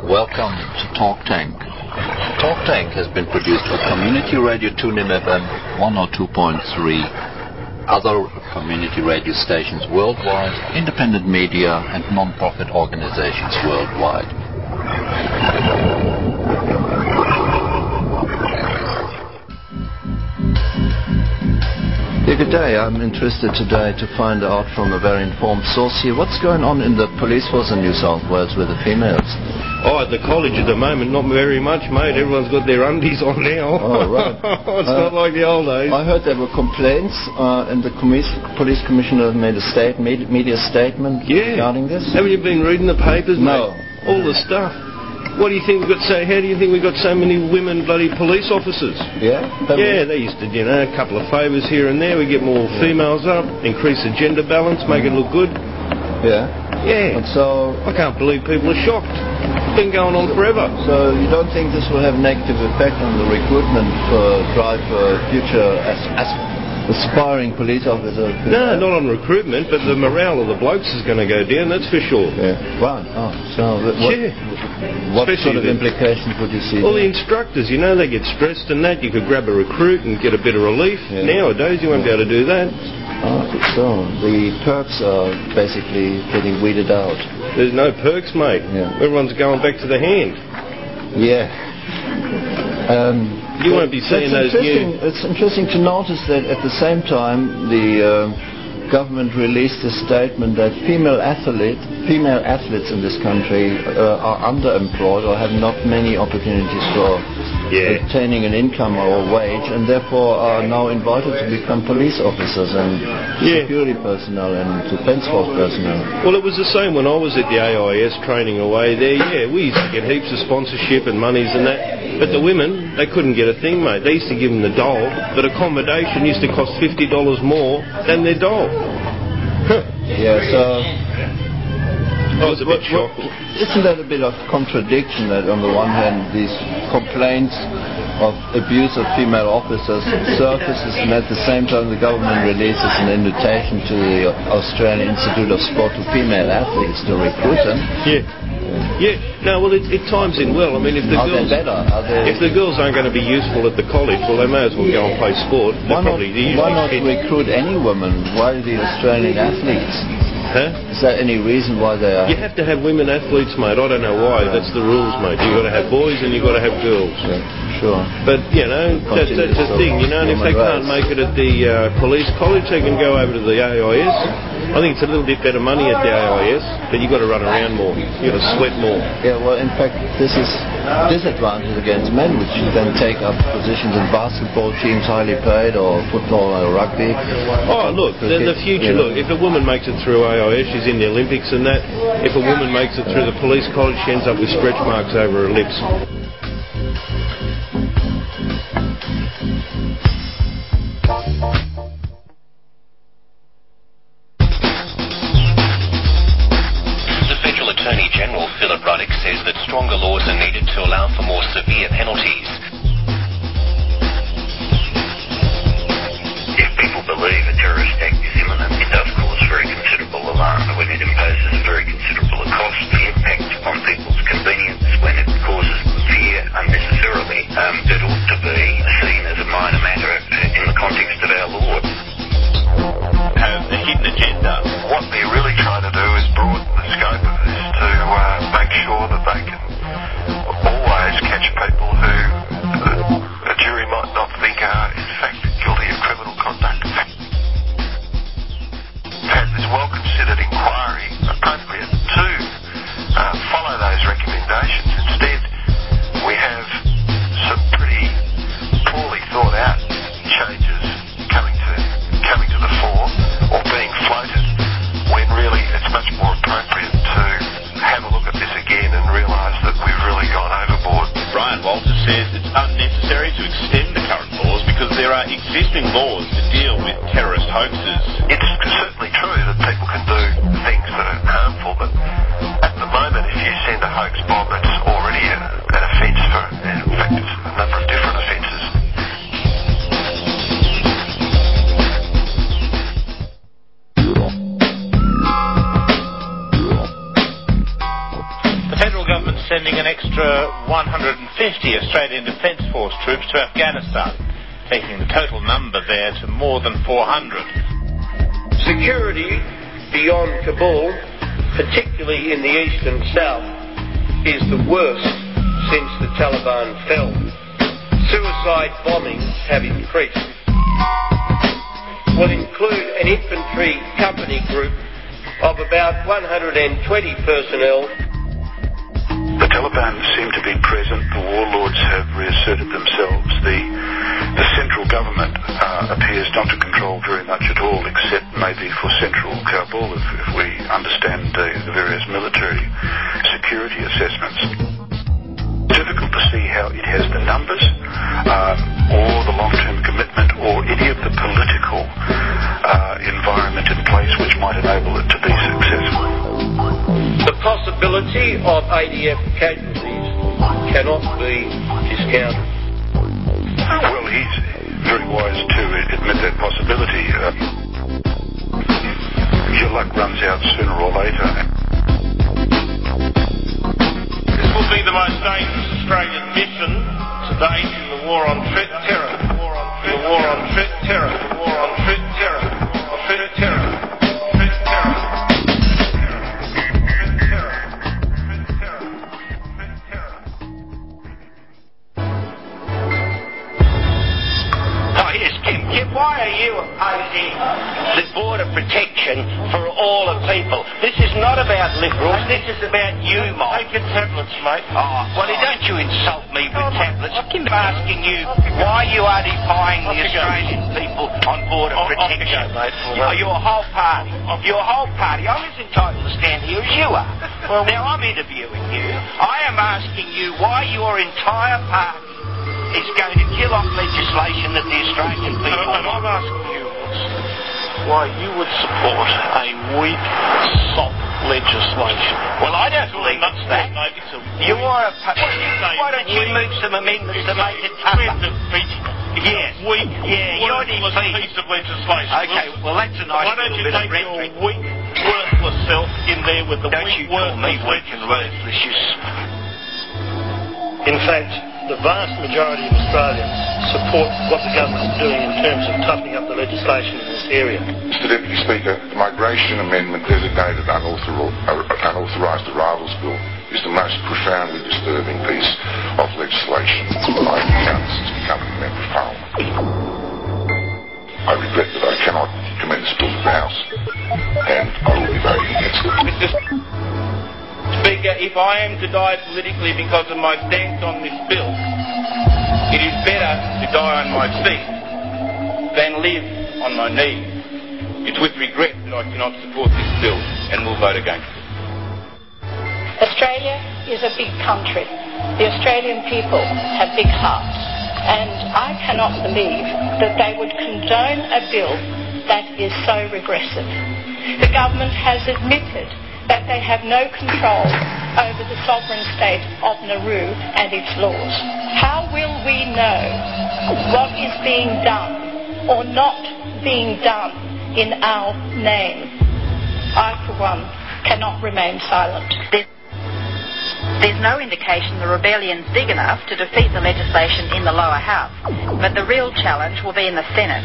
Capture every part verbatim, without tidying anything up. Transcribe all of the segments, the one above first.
Welcome to Talk Tank. Talk Tank has been produced for Community Radio TuneIn F M one oh two point three, other community radio stations worldwide, independent media and non-profit organizations worldwide. Yeah, good day. I'm interested today to find out from a very informed source here what's going on in the police force in New South Wales with the females. Oh, at the college at the moment, not very much, mate. Everyone's got their undies on now. Oh, right. It's uh, not like the old days. I heard there were complaints, uh, and the commis- police commissioner made a state, made media statement yeah. regarding this. Haven't you been reading the papers, no. mate? All the stuff. What do you think we've got so, how do you think we've got so many women bloody police officers? Yeah? Yeah, they used to, you know, a couple of favours here and there. We get more yeah. females up, increase the gender balance, make mm. it look good. Yeah? Yeah. And so... I can't believe people are shocked. It's been going on forever. So you don't think this will have a negative effect on the recruitment for drive for future as, as aspiring police officers? No, not on recruitment, but the morale of the blokes is going to go down, that's for sure. Yeah. Right. Oh, so what, yeah. what sort of implications would you see? Well, there? The instructors, you know, they get stressed and that. You could grab a recruit and get a bit of relief. Yeah. Nowadays, you won't yeah. be able to do that. Oh, so the perks are basically getting weeded out. There's no perks, mate. Yeah. Everyone's going back to the hand. Yeah. Um, you won't be seeing those new... It's interesting to notice that at the same time the uh, government released a statement that female athlete, female athletes in this country uh, are underemployed or have not many opportunities for yeah. obtaining an income or a wage, and therefore are now invited to become police officers and yeah. security personnel and defence force personnel. Well, it was the same when I was at the A I S training away there. Yeah, we used to get heaps of sponsorship and monies and that. But the women, they couldn't get a thing, mate. They used to give them the dole, but accommodation used to cost fifty dollars more than their dole. Yeah, so... I was a bit what, shocked. What, isn't that a bit of contradiction that on the one hand these complaints of abuse of female officers surfaces, and at the same time the government releases an invitation to the Australian Institute of Sport to female athletes to recruit them? Yeah. Yeah, no, well, it, it times in well. I mean, if the Are girls, they better? Are they... if the girls aren't going to be useful at the college, well, they may as well go and play sport. Why not, probably, why not recruit any women? Why the Australian athletes? Huh? Is there any reason why they are... You have to have women athletes, mate. I don't know why. Yeah. That's the rules, mate. You've got to have boys and you've got to have girls. Yeah, sure. But, you know, that's, that's the thing, you know, and if they can't make it at the uh, police college, they can go over to the A I S. I think it's a little bit better money at the A I S, but you've got to run around more. You've got to sweat more. Yeah, well, in fact, this is disadvantage against men, which then take up positions in basketball teams, highly paid, or football or rugby. Oh, look, the, the future, look, if a woman makes it through A I S, she's in the Olympics and that. If a woman makes it through the police college, she ends up with stretch marks over her lips. General Philip Ruddock says that stronger laws are needed to allow for more severe penalties. If people believe a terrorist act is imminent, it does cause very considerable alarm. When it imposes a very considerable cost, the impact on people's convenience, when it causes fear unnecessarily, um, it ought to be seen as a minor matter in the context of our law. Have a hidden agenda. What they're really trying to do is broaden the scope of this to uh, make sure that they can always catch people who uh, a jury might not think are in fact guilty of criminal conduct. Has this well-considered inquiry appropriate to uh, follow those recommendations? Instead, we have some pretty poorly thought out changes coming to coming to the fore or being floated, when really it's much more appropriate to have a look at this again and realise that we've really gone overboard. Brian Walter says it's unnecessary to extend the current laws because there are existing laws to deal with terrorist hoaxes. It's certainly true that people can do things that are harmful, but at the moment if you send a hoax bomb, it's already a, an offence for, in fact, it's a number of different offences. sending an extra one hundred fifty Australian Defence Force troops to Afghanistan, taking the total number there to more than four hundred. Security beyond Kabul, particularly in the east and south, is the worst since the Taliban fell. Suicide bombings have increased. Will include an infantry company group of about one hundred twenty personnel. The Taliban seem to be present. The warlords have reasserted themselves. The, the central government uh, appears not to control very much at all, except maybe for central Kabul, if, if we understand uh, the various military security assessments. Difficult to see how it has the numbers um, or the long-term commitment or any of the political uh, environment in place which might enable it to be successful. The possibility of A D F casualties cannot be discounted. Well, he's very wise to admit that possibility. Uh, your luck runs out sooner or later. This will be the most dangerous Australian mission to date in the war on threat terror. The war on threat, the war on threat terror. The war on threat terror. Threat terror. Threat terror. Oh yes, Kim. Kim, why are you opposing the border protection for all the people? This is not about liberals. This is about you, Mike. Take your tablets, mate. Oh, well, don't you insult me with tablets. I'm asking you why you are defying the Australian people on border protection. Your whole party. Your whole party. I'm as entitled to stand here as you are. Well, now I'm interviewing you. I am asking you why your entire party is going to kill off legislation that the Australian people want. And I'm asking you why you would support a weak, soft legislation. Well, I don't believe it's that. You are a... Why don't you move some amendments to make it tougher? Yes. Weak, yeah, you're defeated. Piece of legislation. Okay, well, that's a nice Why don't you bit take of rhetoric. your weak, worthless self in there with the don't weak, you call me worthless weak and worthless. In fact, the vast majority of Australians support what the government is doing in terms of toughening up the legislation in this area. Mister Deputy Speaker, the Migration Amendment designated unauthorized, unauthorized arrivals bill is the most profoundly disturbing piece of legislation that I've encountered since becoming a Member of Parliament. I regret that I cannot commend this bill to the House, and I will be voting against it. Mister Speaker, if I am to die politically because of my stance on this bill, it is better to die on my feet than live on my knees. It's with regret that I cannot support this bill and will vote against it. Australia is a big country. The Australian people have big hearts, and I cannot believe that they would condone a bill that is so regressive. The government has admitted that they have no control over the sovereign state of Nauru and its laws. How will we know what is being done or not being done in our name? I, for one, cannot remain silent. There's no indication the rebellion's big enough to defeat the legislation in the lower house, but the real challenge will be in the Senate.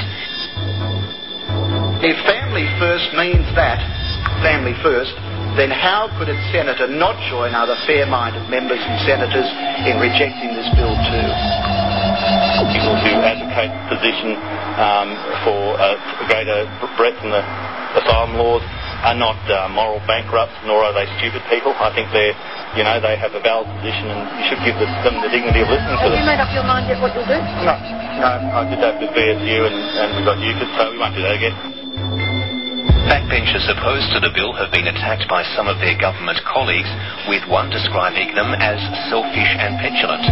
If family first means that, family first, then how could a senator not join other fair-minded members and senators in rejecting this bill too? People who advocate the position um, for a greater breadth in the asylum laws are not uh, moral bankrupts, nor are they stupid people. I think they're, you know, they have a valid position, and you should give the, them the dignity of listening to them. Have you made up your mind yet what you'll do? No, no. I did that with B S U, and, and we got U K I D, so we won't do that again. Backbenchers opposed to the bill have been attacked by some of their government colleagues, with one describing them as selfish and petulant.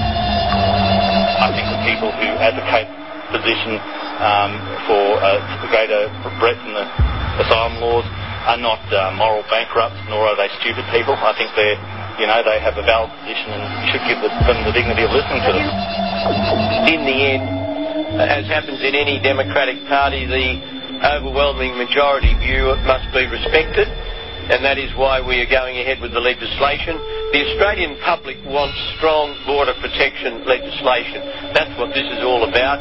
I think the people who advocate the position um, for a greater breadth in the asylum laws are not uh, moral bankrupts, nor are they stupid people. I think they're, you know, they have a valid position, and you should give the, them the dignity of listening to them. In the end, as happens in any democratic party, the overwhelming majority view must be respected, and that is why we are going ahead with the legislation. The Australian public wants strong border protection legislation. That's what this is all about.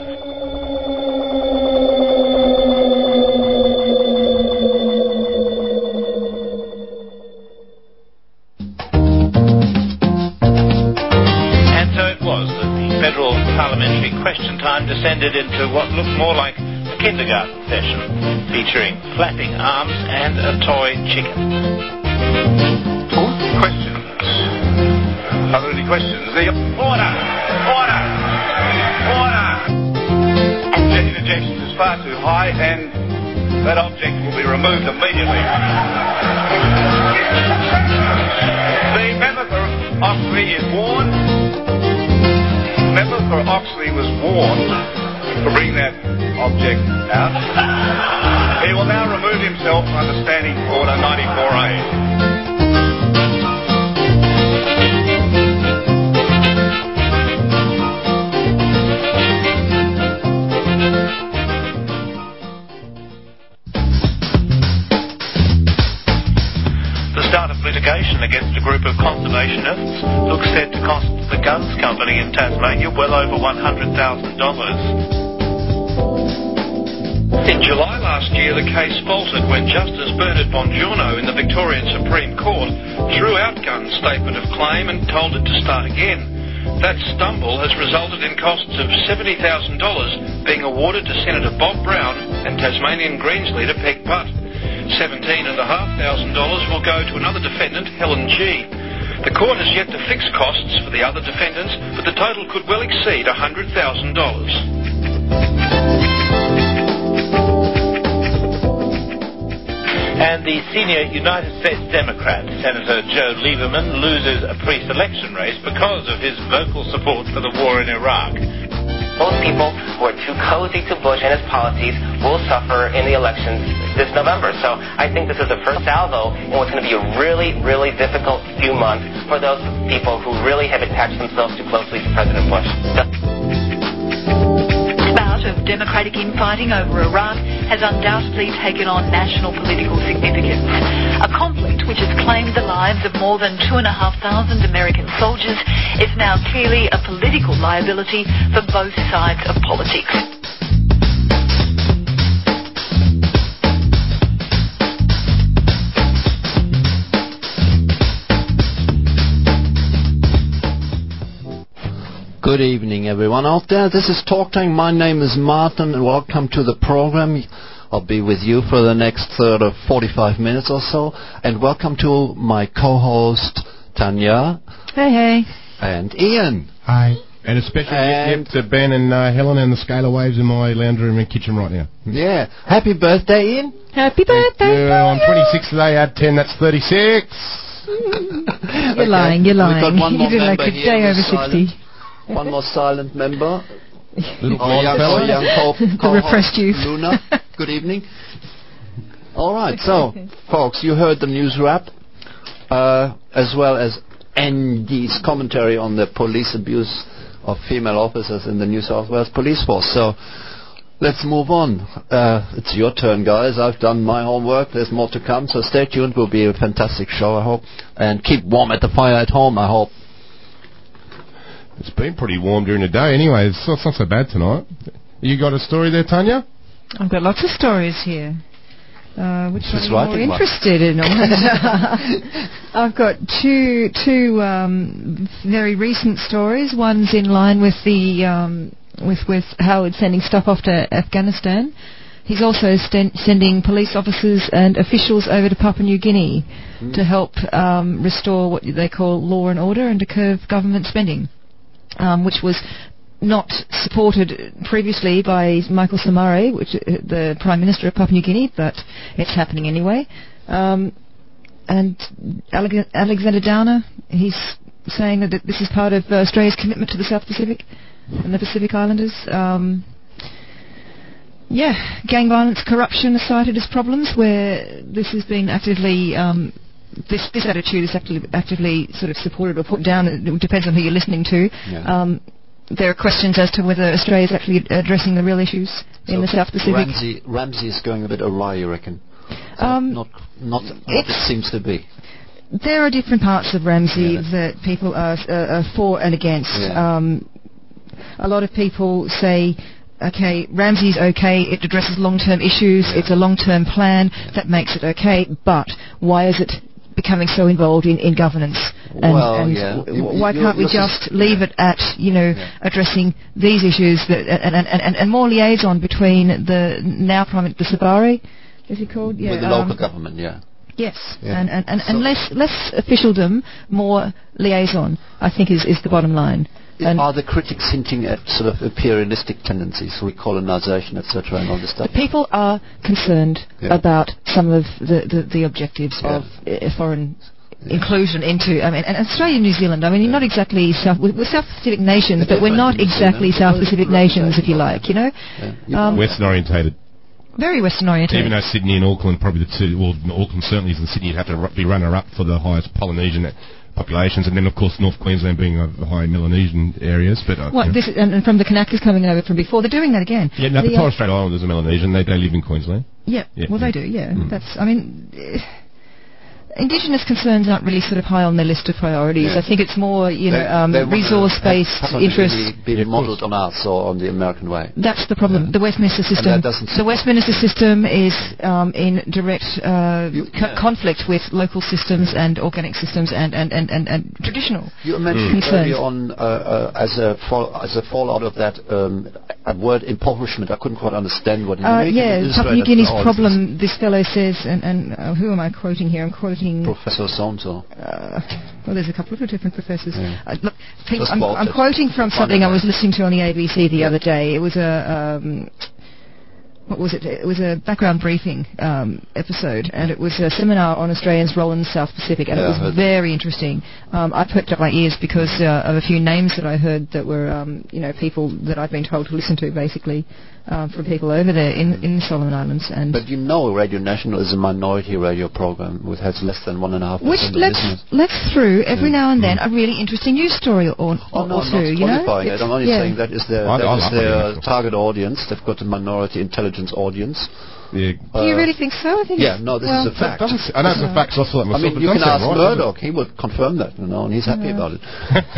And so it was that the federal parliamentary question time descended into what looked more like a kindergarten session, featuring flapping arms and a toy chicken. Questions? Are there any questions? The order! Order! Order! Jet ejections is far too high, and that object will be removed immediately. The member for Oxley is warned. The member for Oxley was warned to bring that object out. He will now remove himself under Standing Order ninety-four A. Litigation against a group of conservationists looks set to cost the Guns Company in Tasmania well over one hundred thousand dollars. In July last year, the case faltered when Justice Bernard Bongiorno in the Victorian Supreme Court threw out Guns' statement of claim and told it to start again. That stumble has resulted in costs of seventy thousand dollars being awarded to Senator Bob Brown and Tasmanian Greens leader Peg Butt. seventeen thousand five hundred dollars will go to another defendant, Helen G. The court has yet to fix costs for the other defendants, but the total could well exceed one hundred thousand dollars. And the senior United States Democrat, Senator Joe Lieberman, loses a pre-selection race because of his vocal support for the war in Iraq. Most people who are too cozy to Bush and his policies will suffer in the elections this November. So I think this is the first salvo in what's going to be a really, really difficult few months for those people who really have attached themselves too closely to President Bush. This bout of democratic infighting over Iraq has undoubtedly taken on national political significance. A conflict which has claimed the lives of more than two and a half thousand American soldiers is now clearly a political liability for both sides of politics. Good evening, everyone out there. This is Talk Time. My name is Martin, and welcome to the program. I'll be with you for the next uh, forty-five minutes or so. And welcome to my co-host, Tanya. Hey, hey. And Ian. Hi. And a special and gift to Ben and uh, Helen and the Scalar Waves in my lounge room and kitchen right now. Yeah. Happy birthday, Ian. Happy birthday. Yeah, I'm twenty-six today. Add ten, that's thirty-six. You're okay. lying, you're lying. We've got one more you do like a here day over silent. sixty. One more silent member. Little our young, our young co- the repressed youth. Luna. Good evening. All right, so, folks, you heard the news wrap, uh, as well as Andy's commentary on the police abuse of female officers in the New South Wales Police Force. So, let's move on. Uh, it's your turn, guys. I've done my homework. There's more to come, so stay tuned. It will be a fantastic show, I hope. And keep warm at the fire at home, I hope. It's been pretty warm during the day anyway. It's not, it's not so bad tonight. You got a story there, Tanya? I've got lots of stories here. Uh, which She's one are you more interested in? I've got two two um, very recent stories. One's in line with the um, with with Howard sending stuff off to Afghanistan. He's also st- sending police officers and officials over to Papua New Guinea mm. to help um, restore what they call law and order and to curb government spending. Um, which was not supported previously by Michael Somare, which uh, the Prime Minister of Papua New Guinea, but it's happening anyway. Um, and Ale- Alexander Downer, he's saying that this is part of uh, Australia's commitment to the South Pacific and the Pacific Islanders. Um, yeah, gang violence, corruption are cited as problems where this has been actively... Um, This this attitude is actively, actively sort of supported or put down. It depends on who you're listening to. Yeah. Um, there are questions as to whether Australia is actually addressing the real issues so in the South Pacific. Ramsey, Ramsey is going a bit awry, you reckon? Um, not not what it seems to be. There are different parts of Ramsay yeah. that people are, uh, are for and against. Yeah. Um, a lot of people say, okay, Ramsay's okay, it addresses long-term issues, yeah. it's a long-term plan, yeah. that makes it okay, but why is it becoming so involved in, in governance? And, well, and yeah. w- why you're, can't we just leave yeah. it at, you know, yeah. addressing these issues that, and, and, and, and more liaison between the now Prime Minister, the Sabari, is he called? Yeah, with the um, local government, yeah. Yes, yeah. and, and, and, so and less less officialdom, more liaison, I think is, is the bottom line. And are the critics hinting at sort of imperialistic tendencies, recolonisation, et cetera, and all this stuff? People are concerned yeah. about some of the, the, the objectives yeah. of uh, foreign yeah. inclusion into, I mean, and Australia and New Zealand, I mean, yeah. you're not exactly South, we're, we're South Pacific nations, but we're not exactly South Pacific nations, if you like, you know? Yeah. Um, Western orientated. Very Western oriented. Even though Sydney and Auckland, probably the two, well, Auckland certainly isn't Sydney, you'd have to be runner-up for the highest Polynesian populations, and then of course North Queensland being a high Melanesian areas. But uh, well, this is, and, and from the Kanakas coming over from before, they're doing that again. Yeah, no, the, the Torres Strait Islanders are Melanesian. They they live in Queensland. Yeah, yeah well yeah. they do. Yeah, mm. that's. I mean. Uh, Indigenous concerns aren't really sort of high on their list of priorities. Yeah. I think it's more, you know, um, resource-based interests. Be modelled on us or on the American way. That's the problem. Yeah. The Westminster system. The Westminster system is um, in direct uh, you, yeah. co- conflict with local systems and organic systems and and, and, and, and traditional. You mentioned mm. earlier on uh, uh, as a fall, as a fallout of that um, a word impoverishment. I couldn't quite understand what. Uh, yeah, Papua New Guinea's problem. This fellow says, and, and uh, who am I quoting here? I'm quoting. Professor Sonto. Uh, well, there's a couple of different professors. Yeah. Uh, look, people, I'm, I'm quoting from something I was listening to on the A B C the yeah. other day. It was a... Um, what was it? It was a background briefing um, episode, and it was a seminar on Australians' role in the South Pacific, and yeah, it was very interesting. Um, I perked up my ears because uh, of a few names that I heard that were, um, you know, people that I'd been told to listen to, basically, um, from people over there in, in the Solomon Islands. And but you know, Radio National is a minority radio program which has less than one and a half percent of let's, listeners. Let's through every yeah. now and then a really interesting news story or, or, oh, no, or two. I'm not you know, it. I'm only yeah. saying that is their, I, that I is like their target audience. They've got a minority intelligence audience. Yeah. Uh, Do you really think so? I think yeah, no, this well, is a fact. I know it's a fact, so I feel like myself. I mean, you can ask right, Murdoch, he will confirm that, you know, and he's happy yeah. about it.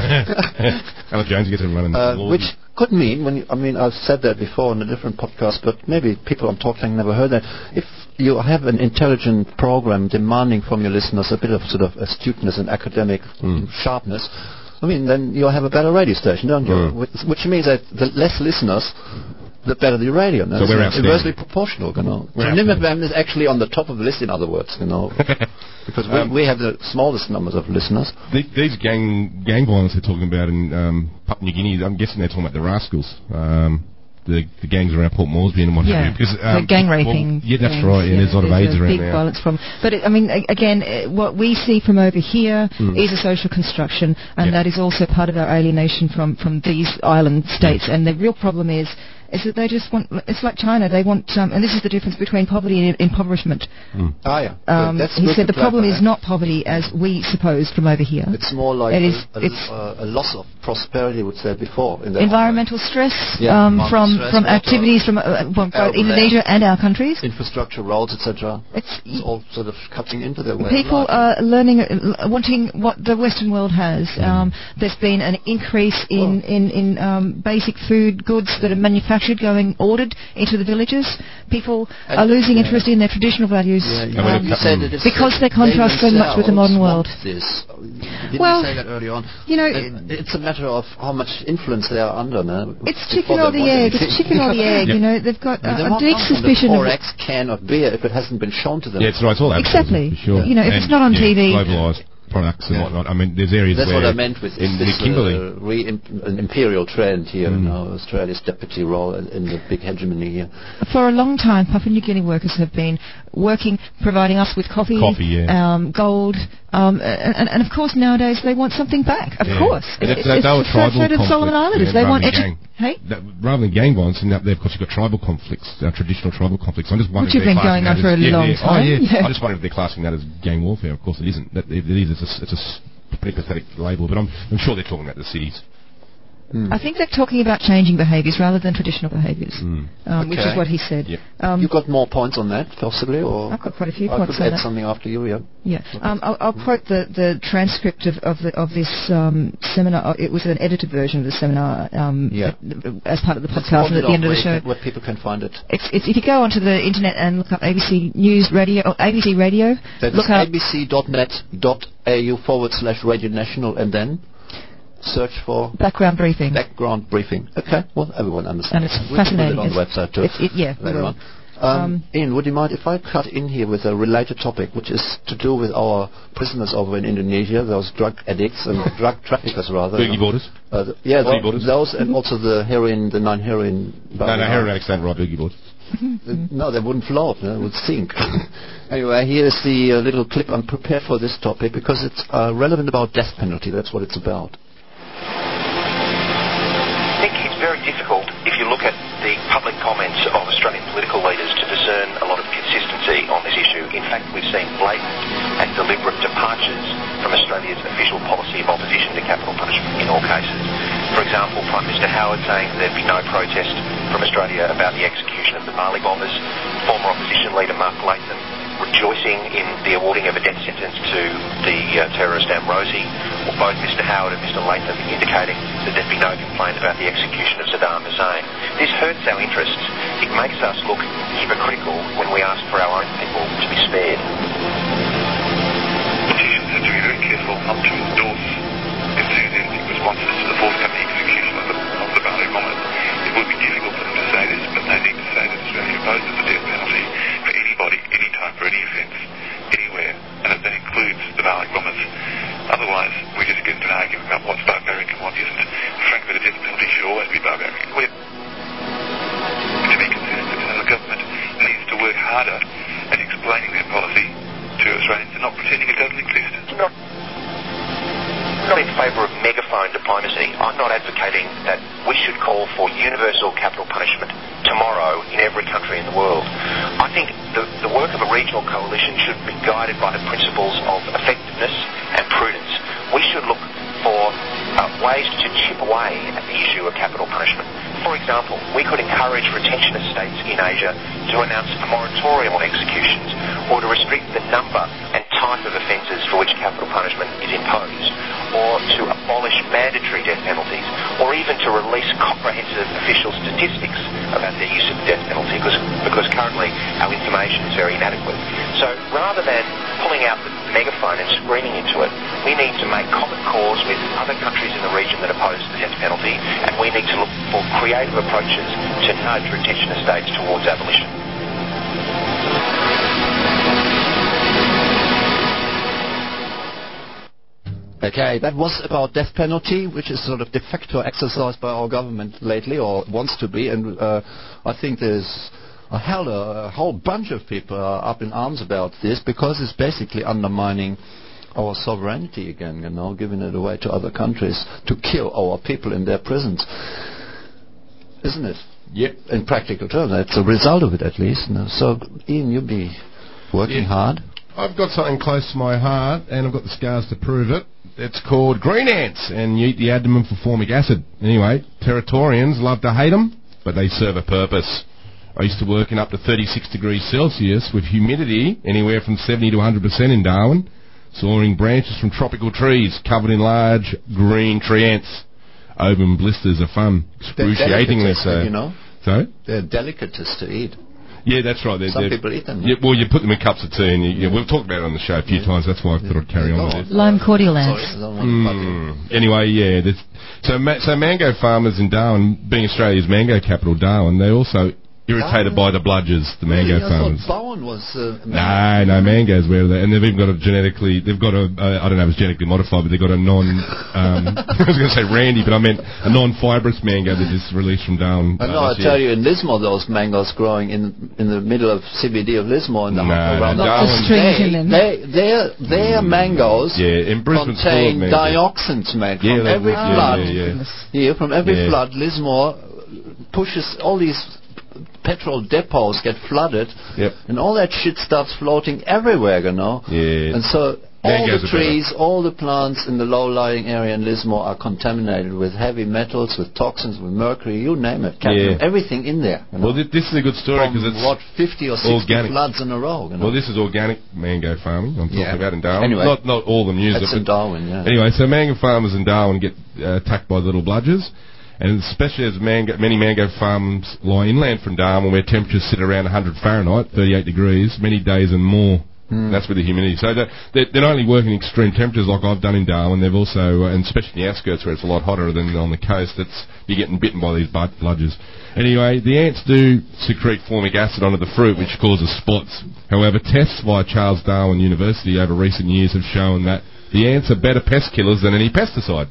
Alex Jones gets him running uh, the which could mean, when you, I mean, I've said that before in a different podcast, but maybe people I'm talking never heard that. If you have an intelligent program demanding from your listeners a bit of sort of astuteness and academic mm. sharpness, I mean, then you'll have a better radio station, don't you? Mm. Which, which means that the less listeners, the better the radio. No? So we're inversely proportional, you know. So Nimmerbaum is actually on the top of the list, in other words, you know, because we, um, we have the smallest numbers of listeners. The, these gang gang violence they're talking about in um, Papua New Guinea, I'm guessing they're talking about the rascals, um, the, the gangs around Port Moresby and what yeah, have you. Because, um, the gang raping. Well, yeah, that's gangs, right. Yeah, yeah, there's a lot of AIDS around big there. Violence from, but it, I mean, a, again, uh, what we see from over here mm. is a social construction, and yeah. that is also part of our alienation from from these island states. Mm. And the real problem is. is that they just want, it's like China, they want, um, and this is the difference between poverty and impoverishment. Mm. Ah, yeah. Um, That's he said the problem is not poverty as we supposed from over here. It's more like it a, is, a, it's a, a loss of prosperity, I would say, before. In environmental stress yeah, um, from, stress, from activities from uh, both Indonesia and our countries. Infrastructure, roads, et cetera. It's, it's all sort of cutting into their way People of life. are learning, uh, wanting what the Western world has. Mm. Um, there's been an increase in, oh. in, in um, basic food goods that are manufactured going all into the villages. People and are losing yeah. interest in their traditional values yeah, um, you said that because they contrast so much with the modern world. This. Didn't well, you say that early on? You know, it, it's a matter of how much influence they are under. No? It's chicken or the egg. It's chicken or the egg. You know, they've got uh, a deep suspicion of four X can of beer if it hasn't been shown to them. Yeah, it's right. It's all exactly. For sure. You know, if and it's not on yeah, T V. Globalised products and yeah. whatnot. I mean, there's areas That's where... That's what I meant with in this the Kimberley. Uh, re-imp- an imperial trend here, mm. you know, Australia's deputy role in, in the big hegemony here. For a long time, Papua New Guinea workers have been working, providing us with coffee, coffee yeah. um, gold, um, and, and of course nowadays they want something back. Of yeah. course. It's, it's, it's, it's tribal the Solomon Islanders. Yeah, they want... Edu- hey? That, rather than gang violence, and up there, of course, you've got tribal conflicts, uh, traditional tribal conflicts. I'm just wondering Which have been going on for a yeah, long yeah. time. Oh, yeah. yeah. I just wonder if they're classing that as gang warfare. Of course it isn't. That, it, it is. It's a, it's a pretty pathetic label, but I'm, I'm sure they're talking about the cities. Mm. I think they're talking about changing behaviours rather than traditional behaviours, mm. um, okay. which is what he said. Yep. Um, You've got more points on that, possibly? Or I've got quite a few I points could on add that. something after you, yeah. Yeah. Um, I'll, I'll quote the, the transcript of, of, the, of this um, seminar. It was an edited version of the seminar um, yeah. as part of the podcast and at the end of the show. Can, where people can find it. It's, it's, if you go onto the internet and look up A B C News Radio, or A B C Radio, that look is up abc.net.au forward slash Radio National, and then search for background briefing. Background briefing. Okay, well, everyone understands. And it's we fascinating. Can put it on it's, the website too. It, it, yeah, later on. Um, um, Ian, would you mind if I cut in here with a related topic, which is to do with our prisoners over in Indonesia, those drug addicts and drug traffickers, rather. Boogie boarders. Uh, the, yeah, Boogie boarders. Those and also the heroin, the non-heroin. No, no, heroin addicts don't ride boogie boards. No, they wouldn't float. They would sink. Anyway, here's the uh, little clip. I'm prepared for this topic because it's uh, relevant about death penalty. That's what it's about. I think it's very difficult, if you look at the public comments of Australian political leaders, to discern a lot of consistency on this issue. In fact, we've seen blatant and deliberate departures from Australia's official policy of opposition to capital punishment in all cases. For example, Prime Minister Howard saying there'd be no protest from Australia about the execution of the Bali bombers, former opposition leader Mark Latham rejoicing in the awarding of a death sentence to the uh, terrorist Amrozi, or both Mister Howard and Mister Latham indicating that there'd be no complaint about the execution of Saddam Hussein. This hurts our interests. It makes us look hypocritical when we ask for our own people to be spared. Politicians have to be very careful not to endorse enthusiastic responses to the forthcoming execution of the, of the Bali bombers. It would be difficult for them to say this, but they need to say that Australia opposes the death penalty for anybody, anytime, for any offence, anywhere, and that, that includes the Bali bombers. Otherwise, we just get into an argument about what's barbaric and what isn't. Frankly, the death penalty should always be barbaric. We're to be consistent, and the government needs to work harder at explaining their policy to Australians and not pretending it doesn't exist. Not I'm not in favour of megaphone diplomacy. I'm not advocating that we should call for universal capital punishment tomorrow in every country in the world. I think the, the work of a regional coalition should be guided by the principles of effectiveness and prudence. We should look for uh, ways to chip away at the issue of capital punishment. For example, we could encourage retentionist states in Asia to announce a moratorium on executions, or to restrict the number and type of offences for which capital punishment is imposed, or to abolish mandatory death penalties, or even to release comprehensive official statistics about their use of the death penalty, because, because currently our information is very inadequate. So rather than pulling out the megaphone and screaming into it, we need to make common cause with other countries in the region that oppose the death penalty, and we need to look for creative approaches to nudge retentionist states towards abolition. Okay, that was about death penalty, which is sort of de facto exercised by our government lately, or wants to be, and uh, I think there's a hell a whole bunch of people are up in arms about this, because it's basically undermining our sovereignty again, you know, giving it away to other countries to kill our people in their prisons. Isn't it? Yep. In practical terms, that's a result of it, at least. You know. So, Ian, you'll be working yeah. hard. I've got something close to my heart, and I've got the scars to prove it. It's called green ants, and you eat the abdomen for formic acid. Anyway, Territorians love to hate them, but they serve a purpose. I used to work in up to thirty-six degrees Celsius with humidity anywhere from seventy to one hundred percent in Darwin, sawing branches from tropical trees covered in large green tree ants. Open blisters are fun, excruciatingly so. You know? So? They're delicacies to eat. Yeah, that's right. They're, Some they're, people eat them. Yeah, well, you put them in cups of tea, and you, yeah, we've talked about it on the show a few yeah. times. That's why I thought I'd carry yeah, on no, with it. Lime cordial ants. Mm. Anyway, yeah. So, ma- so mango farmers in Darwin, being Australia's mango capital, Darwin, they also irritated by the bludgers, the mango really? I farmers. thought Bowen was... Uh, no, no, mangoes, where are they? And they've even got a genetically... They've got a... Uh, I don't know if it's genetically modified, but they've got a non... Um, I was going to say Randy, but I meant a non-fibrous mango that just released from Darwin. I know, uh, I tell you, in Lismore, those mangoes growing in in the middle of C B D of Lismore, in the no, around no, the they, they, their, their mm. mangoes yeah, in contain dioxins, mate. From yeah, every yeah, flood, yeah, yeah. yeah, from every yeah. flood, Lismore pushes all these... petrol depots get flooded, yep. and all that shit starts floating everywhere, you know. Yeah. And so all mangoes the are better. trees, all the plants in the low-lying area in Lismore are contaminated with heavy metals, with toxins, with mercury, you name it, cadmium, Yeah. everything in there. You know? Well, thi- this is a good story because From it's what fifty or sixty organic. floods in a row. You know? Well, this is organic mango farming I'm talking Yeah. about in Darwin. Anyway. Not not all of them use That's it. in but Darwin, yeah. Anyway, so mango farmers in Darwin get uh, attacked by little bludgers, and especially as mango, many mango farms lie inland from Darwin where temperatures sit around one hundred Fahrenheit, thirty-eight degrees, many days and more. Mm. That's with the humidity. So they're, they're, they're not only working extreme temperatures like I've done in Darwin, they've also, uh, and especially in the outskirts where it's a lot hotter than on the coast, it's, you're getting bitten by these bud- bludgers. Anyway, the ants do secrete formic acid onto the fruit, which causes spots. However, tests via Charles Darwin University over recent years have shown that the ants are better pest killers than any pesticide.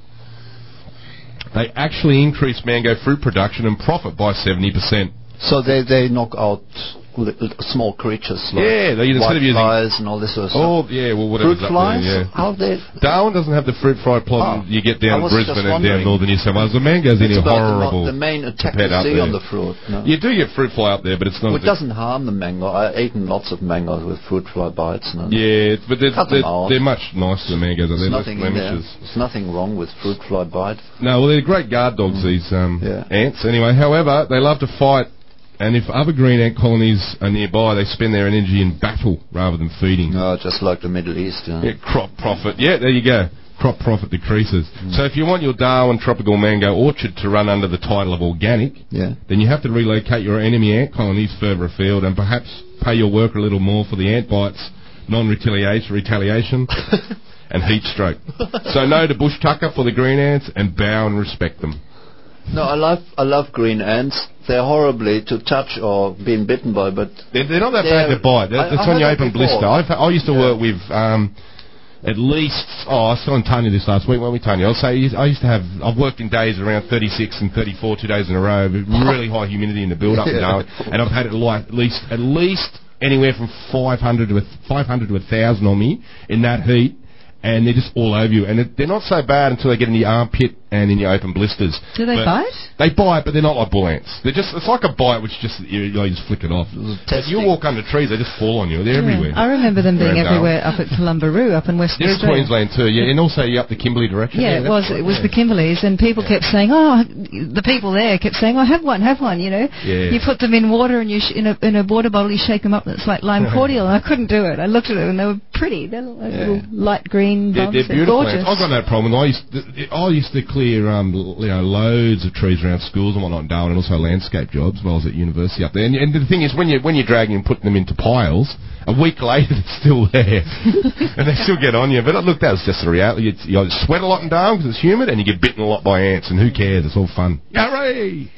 They actually increase mango fruit production and profit by seventy percent. So they, they knock out li- li- small creatures like Yeah, they- instead white of using- flies and all this sort of stuff. Oh, yeah, well, whatever's Fruit up flies? there, yeah. How they... Darwin doesn't have the fruit fly Oh, problem you get I down in was just Brisbane and down wondering. northern New South Wales. The mangoes in It's here about the mo- horrible. the main attack compared you up see there. on the fruit. No? You do get fruit fly up there, but it's not... Well, it the- doesn't harm the mango. I've eaten lots of mangoes with fruit fly bites. No? Yeah, but they're, Cut them they're, out. they're much nicer than mangoes. There's They're less nothing in there. blemishes. There's nothing wrong with fruit fly bite. No, well, they're great guard dogs, these um, ants. Anyway, however, they love to fight, and if other green ant colonies are nearby, they spend their energy in battle rather than feeding. No, just like the Middle East. Yeah. Yeah, crop profit. Yeah, there you go. Crop profit decreases. So if you want your Darwin tropical mango orchard to run under the title of organic, Yeah. then you have to relocate your enemy ant colonies further afield and perhaps pay your worker a little more for the ant bites, non-retaliation, retaliation, and heat stroke. So no to bush tucker for the green ants, and bow and respect them. No, I love I love green ants. They're horribly to touch or being bitten by, but They're, they're not that they're- bad to bite. That- I- That's I when you heard that open before. blister. I've, I used to work with um, at least, oh, I was telling Tanya this last week, weren't we, Tanya? I'll say I used to have, I've worked in days around thirty-six and thirty-four, two days in a row, with really high humidity in the build-up, you know, and I've had it like at least, at least anywhere from five hundred to five hundred to one thousand on me in that heat, and they're just all over you. And it, they're not so bad until they get in the armpit and in your open blisters. Do they But bite? They bite, but they're not like bull ants. They're just, it's like a bite which just, you, you just flick it off. But you walk under trees, they just fall on you. They're Yeah. everywhere. I remember them being Around everywhere up at Columbaroo, up in Western Yeah, Australia. Queensland too, yeah, and also you up the Kimberley direction. Yeah, it that's was. right, It was yeah. the Kimberleys, and people kept saying, "Oh, the people there kept saying, oh, have one, have one." You know, Yeah. you put them in water and you sh- in a in a water bottle, you shake them up, and it's like lime cordial. And I couldn't do it. I looked at them, and they were pretty. They're like Yeah. little light green They're, bugs. they're beautiful. gorgeous. ants. I've got no problem. I used to, I used to clear um, l- you know loads of trees around schools and whatnot in Darwin, and also landscape jobs while I was at university up there. And, and the thing is, when you when you're dragging and putting them into piles, a week later they're still there, and they still get on you. But uh, look, that was just the reality. It's, you sweat a lot in Darwin because it's humid, and you get bitten a lot by ants. And who cares? It's all fun. Hooray!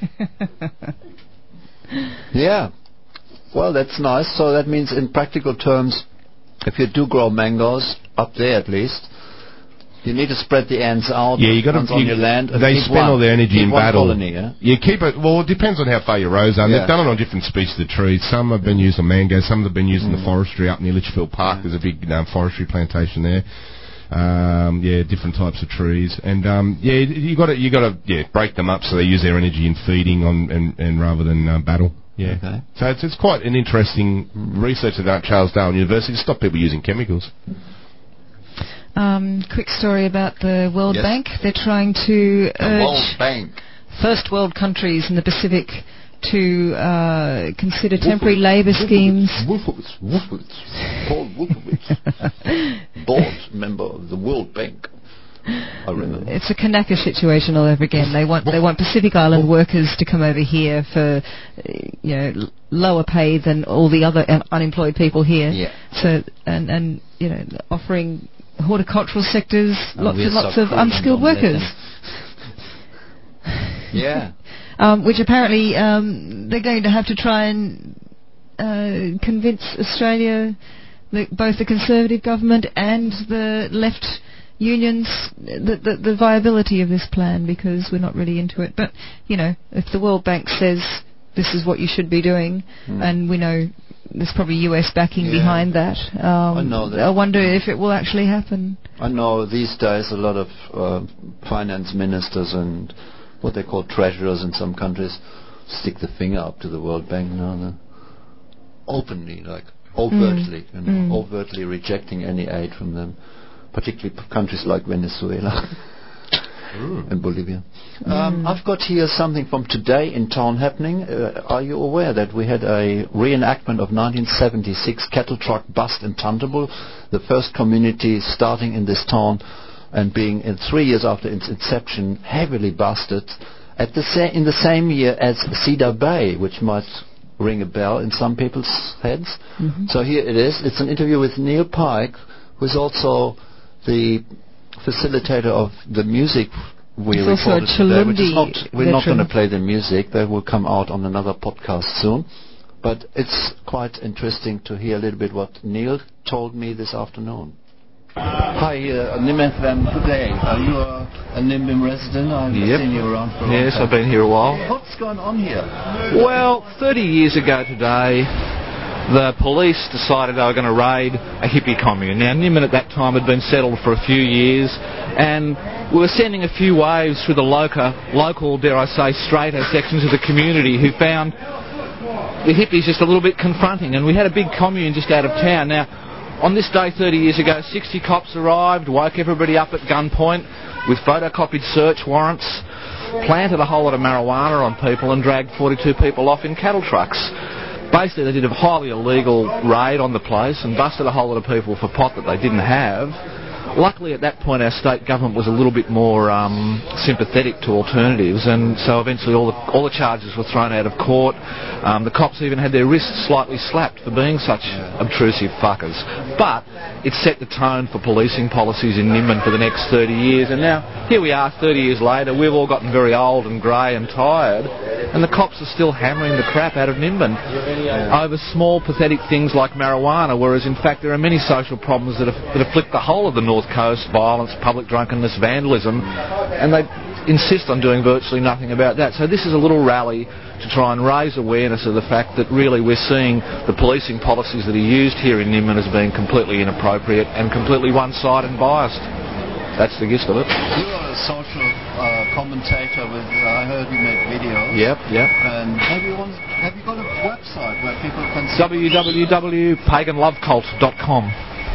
Yeah. Well, that's nice. So that means, in practical terms, if you do grow mangoes up there, at least, you need to spread the ants out. Yeah, you got to. on your land. and They keep spend one. all their energy Keep in one battle. colony, yeah? You keep it. Well, it depends on how far your rows are. Yeah. They've done it on different species of trees. Some have been used on mango. Some have been used in the forestry up near Litchfield Park. There's a big um, forestry plantation there. Um, yeah, different types of trees, and um, yeah, you got to you got to yeah break them up so they use their energy in feeding on and, and rather than uh, battle. Yeah. Okay. So it's it's quite an interesting research at Charles Darwin University to stop people using chemicals. Um, quick story about the World Yes. Bank. They're trying to The urge World Bank. first world countries in the Pacific to uh, consider temporary labour schemes. Wolfowitz, Wolfowitz, Paul Wolfowitz, board member of the World Bank. I remember. It's a Kanaka situation all over again. They want they want Pacific Island workers to come over here for uh, you know l- lower pay than all the other un- unemployed people here. Yeah. So and and you know offering horticultural sectors Oh, lots we're and lots so of cruel and unskilled don't let workers. Yeah. Um, which apparently um, they're going to have to try and uh, convince Australia, the, both the Conservative government and the left unions, the, the, the viability of this plan, because we're not really into it. But, you know, if the World Bank says this is what you should be doing, Hmm. and we know there's probably U S backing Yeah. behind that, um, I know that. I wonder if it will actually happen. I know these days a lot of uh, finance ministers and what they call treasurers in some countries stick the finger up to the World Bank now, they're openly, like overtly, Mm. you know, Mm. overtly rejecting any aid from them. particularly p- countries like Venezuela Mm. and Bolivia. Um, I've got here something from today in town happening. Uh, are you aware that we had a reenactment of nineteen seventy-six cattle truck bust in Tantable, the first community starting in this town and being in three years after its inception heavily busted at the sa- in the same year as Cedar Bay, which might ring a bell in some people's heads. Mm-hmm. So here it is. It's an interview with Neil Pike, who is also the facilitator of the music we He's also recorded a today, which is Chalundi not, we're not veteran. going to play the music. That will come out on another podcast soon. But it's quite interesting to hear a little bit what Neil told me this afternoon. Hi, uh, Nim F M today. Are you a, a Nimbin resident? I've Yep. seen you around for a long Yes, time. I've been here a while. What's going on here? Well, thirty years ago today, the police decided they were going to raid a hippie commune. Now, Nimbin at that time had been settled for a few years, and we were sending a few waves through the local, local, dare I say, straighter sections of the community who found the hippies just a little bit confronting. And we had a big commune just out of town. Now, on this day thirty years ago, sixty cops arrived, woke everybody up at gunpoint with photocopied search warrants, planted a whole lot of marijuana on people and dragged forty-two people off in cattle trucks. Basically, they did a highly illegal raid on the place and busted a whole lot of people for pot that they didn't have. Luckily, at that point, our state government was a little bit more um, sympathetic to alternatives, and so eventually all the, all the charges were thrown out of court. Um, the cops even had their wrists slightly slapped for being such obtrusive fuckers. But it set the tone for policing policies in Nimbin for the next thirty years, and now here we are thirty years later. We've all gotten very old and grey and tired, and the cops are still hammering the crap out of Nimbin over small, pathetic things like marijuana, whereas in fact there are many social problems that, have, that afflict the whole of the North Coast: violence, public drunkenness, vandalism, and they insist on doing virtually nothing about that. So this is a little rally to try and raise awareness of the fact that really we're seeing the policing policies that are used here in Nimbin as being completely inappropriate and completely one-sided and biased. That's the gist of it. You're a social uh, commentator with, uh, I heard you make videos. Yep, yep. And have you, one, have you got a website where people can... w w w dot pagan love cult dot com.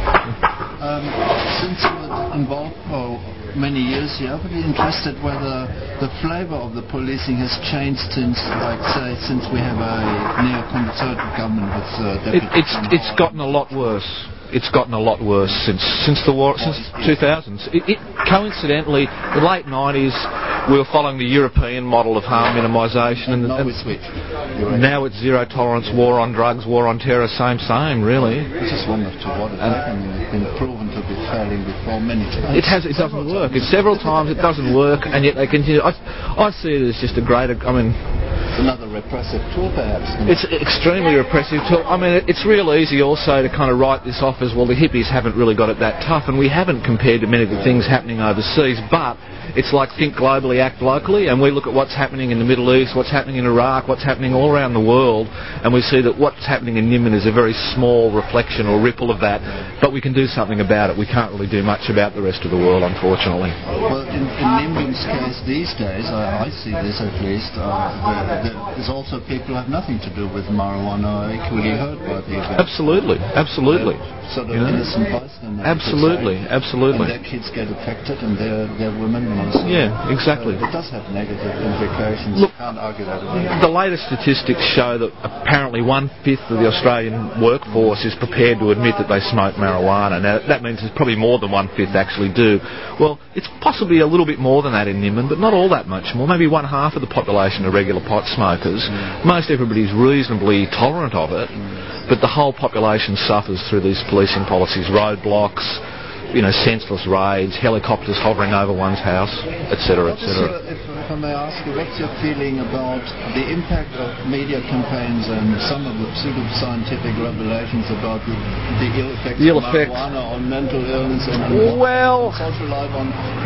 Um, since you were involved for many years here, I'd be interested whether the flavour of the policing has changed since, like, say, since we have a neo-conservative government with uh, It, Deputy it's General it's gotten a lot worse. It's gotten a lot worse since since the war, since two thousands. It, it coincidentally, the late nineties, we were following the European model of harm minimisation, and, now and we switch. now it's zero tolerance, war on drugs, war on terror, same same, really. I just wonder to what it I mean, it's been proven to be failing before many times. It has. It doesn't work. It's several times it doesn't work, and yet they continue. I, I see it as just a greater. I mean. It's another repressive tool, perhaps. It's extremely repressive tool. I mean, it's real easy also to kind of write this off as, well, the hippies haven't really got it that tough, and we haven't compared to many of the things happening overseas, but it's like think globally, act locally, and we look at what's happening in the Middle East, what's happening in Iraq, what's happening all around the world, and we see that what's happening in Nimbin is a very small reflection or ripple of that, but we can do something about it. We can't really do much about the rest of the world, unfortunately. Well, in, in Nimbin's case these days, I, I see this at least, uh, the, the, there's also people who have nothing to do with marijuana equally hurt by the event. Absolutely, absolutely. They're sort of You know? innocent bystanders. Absolutely, absolutely. And their kids get affected, and they're, they're women also. Yeah, exactly. So it does have negative implications. Look, you can't argue that away. the latest statistics show that apparently one-fifth of the Australian workforce is prepared to admit that they smoke marijuana. Now, that means there's probably more than one-fifth actually do. Well, it's possibly a little bit more than that in Nimbin, but not all that much more. Maybe one half of the population are regular pot smokers. Mm. Most everybody's reasonably tolerant of it, mm. but the whole population suffers through these policing policies, roadblocks, you know, senseless raids, helicopters hovering over one's house, et cetera, et cetera. If, if I may ask you, what's your feeling about the impact of media campaigns and some of the pseudo-scientific revelations about the, the ill effects the ill of effect. marijuana on mental illness and on well, social life, on criminality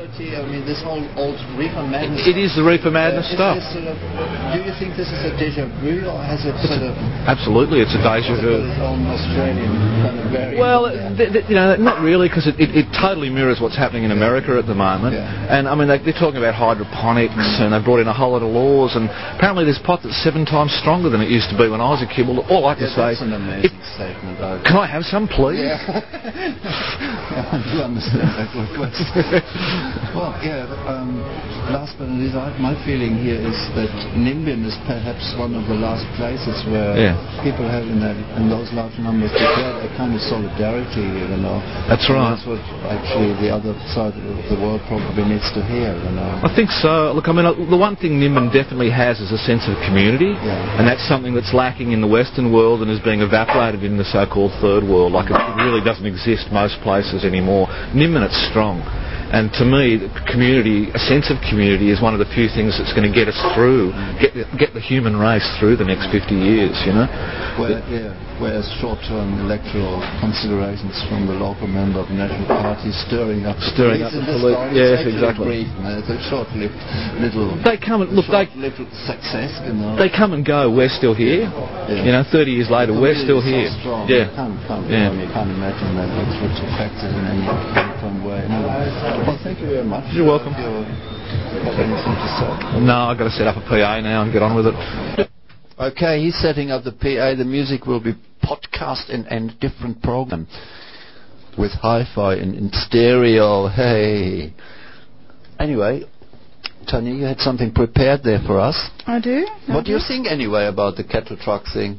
solidarity? I mean, this whole old reefer madness. It is the reefer madness uh, stuff. Sort of, do you think this is a déjà vu, or has it it's sort a, of... Absolutely, it's a déjà vu. Its own Australian kind of variant? Well, th- th- you know, not really, because it, it, it totally mirrors what's happening in America at the moment. Yeah. And, I mean, they, they're talking about hydroponics, and they've brought in a whole lot of laws, and apparently there's pot that's seven times stronger than it used to be when I was a kid. Well, all I can yeah, say... That's an amazing it, statement. I can I have some, please? Yeah. yeah, I do understand that request. Well, yeah, um, last but not least, I, my feeling here is that Nimbin is perhaps one of the last places where yeah. people have in, that, in those large numbers declared a kind of solidarity, you know. That's and right. That's what actually the other side of the world probably needs to hear, you know. I think so. Look, I mean, the one thing Nimbin definitely has is a sense of community, yeah. and that's something that's lacking in the Western world and is being evaporated in the so-called third world. Like, it, it really doesn't exist most places anymore. Nimbin, it's strong. And to me, community, a sense of community is one of the few things that's going to get us through, get the, get the human race through the next fifty years, you know? Where, yeah, whereas short-term electoral considerations from the local member of the National Party stirring up stirring up the police. Yes, exactly. Brief, man. It's a short-lived little... They come and, look, they... little success, you know. They come and go, we're still here. Yeah. You know, thirty years later, we're still here. So strong. Yeah. You can't, can't, yeah. I mean, you can't imagine that it's which affects it in any long-term way. No. Well, thank you very much. You're welcome. Do you have anything to say? No, I've got to set up a P A now and get on with it. Okay, he's setting up the P A. The music will be podcast in a different program with hi-fi and in stereo. Hey. Anyway, Tanya, you had something prepared there for us. I do. I what do you think anyway about the cattle truck thing?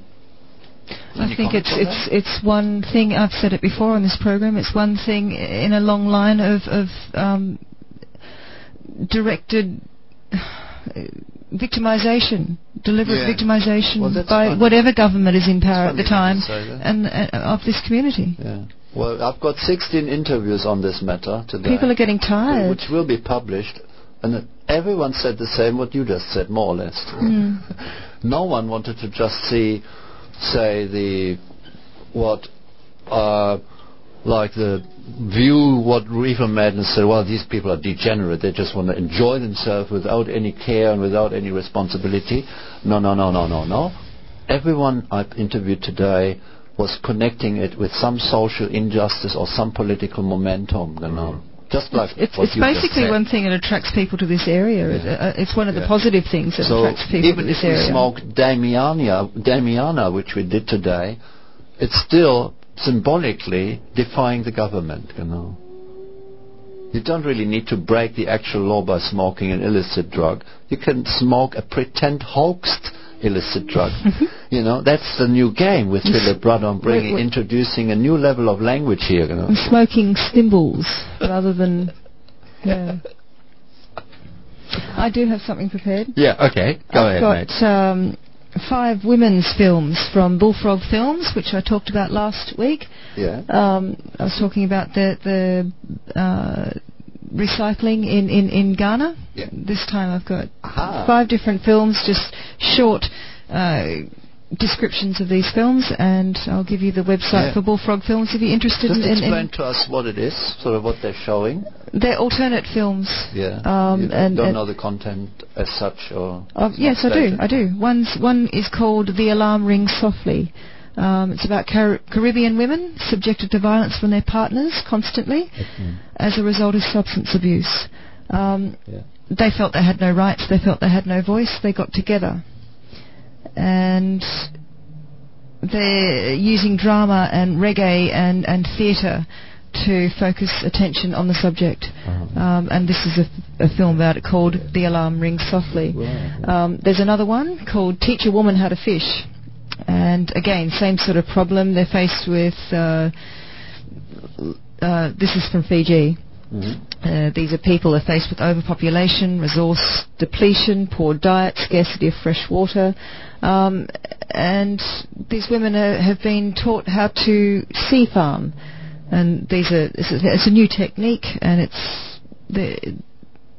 I think it's it's it's one thing. I've said it before on this program. It's one thing in a long line of of um, directed victimisation, deliberate yeah. victimisation well, by funny. whatever government is in power at the time, and uh, of this community. Yeah. Well, I've got sixteen interviews on this matter today. People are getting tired. Which will be published, and everyone said the same what you just said, more or less. Mm. No one wanted to just see, say, the what, uh, like the view what Reefer Madness said. Well, these people are degenerate. They just want to enjoy themselves without any care and without any responsibility. No, no, no, no, no, no. Everyone I've interviewed today was connecting it with some social injustice or some political momentum, you know. Just like it's, what it's you basically just said. one thing that attracts people to this area. Yeah. It, uh, it's one of the yeah. positive things that so attracts people even to this if we area. smoke Damiana, Damiana, which we did today, it's still symbolically defying the government, you know. You don't really need to break the actual law by smoking an illicit drug. You can smoke a pretend hoaxed illicit drug. You know, that's the new game with Philip Brudon bringing, wait, wait. introducing a new level of language here. You know. And smoking symbols rather than. Yeah. I do have something prepared. Yeah. Okay. Go I've ahead, got, mate. Um, five women's films from Bullfrog Films, which I talked about last week. Yeah. Um, I was talking about the the. Uh, recycling in, in, in Ghana. Yeah. This time I've got Aha. five different films, just short uh, descriptions of these films, and I'll give you the website yeah. for Bullfrog Films if you're interested just in... Just explain in to us what it is, sort of what they're showing. They're alternate films. Yeah. Um, you and don't and know the content as such, or... Uh, yes, I do, I do. One's, one is called The Alarm Rings Softly. Um, it's about Car- Caribbean women subjected to violence from their partners constantly mm-hmm. as a result of substance abuse. Um, yeah. They felt they had no rights, they felt they had no voice, they got together. And they're using drama and reggae and, and theatre to focus attention on the subject. Uh-huh. Um, and this is a, a film about it called The Alarm Rings Softly. Right. Um, there's another one called Teach a Woman How to Fish. And again, same sort of problem. They're faced with, uh, uh, this is from Fiji. Mm-hmm. Uh, these are people are faced with overpopulation, resource depletion, poor diet, scarcity of fresh water. Um, and these women are, have been taught how to sea farm. And these are, it's a, it's a new technique, and it's the,